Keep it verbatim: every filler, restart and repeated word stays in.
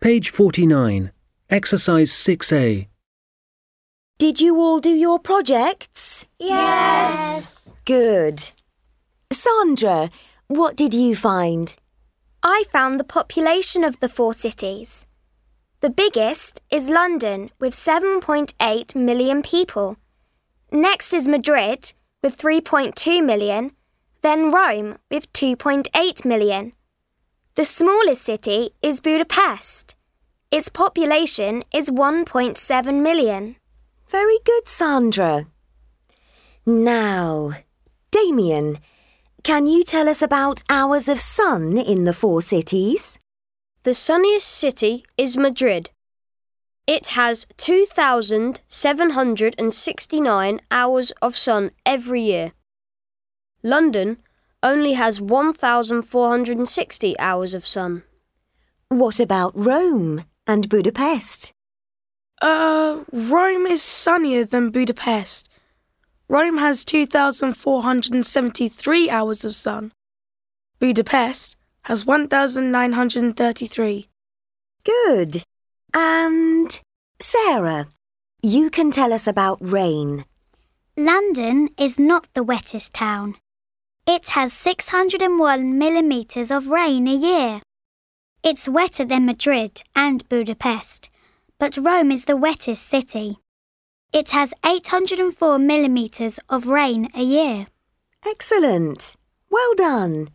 Page forty-nine. Exercise six A. Did you all do your projects? Yes. Good. Sandra, what did you find? I found the population of the four cities. The biggest is London with seven point eight million people. Next is Madrid with three point two million, then Rome with two point eight million. The smallest city is Budapest. Its population is one point seven million. Very good, Sandra. Now, Damien, can you tell us about hours of sun in the four cities? The sunniest city is Madrid. It has two thousand seven hundred sixty-nine hours of sun every year. London only has one thousand four hundred sixty hours of sun. What about Rome and Budapest? Uh, Rome is sunnier than Budapest. Rome has two thousand four hundred seventy-three hours of sun. Budapest has one thousand nine hundred thirty-three. Good. And Sarah, you can tell us about rain. London is not the wettest town. It has six hundred one millimetres of rain a year. It's wetter than Madrid and Budapest, but Rome is the wettest city. It has eight hundred four millimetres of rain a year. Excellent. Well done.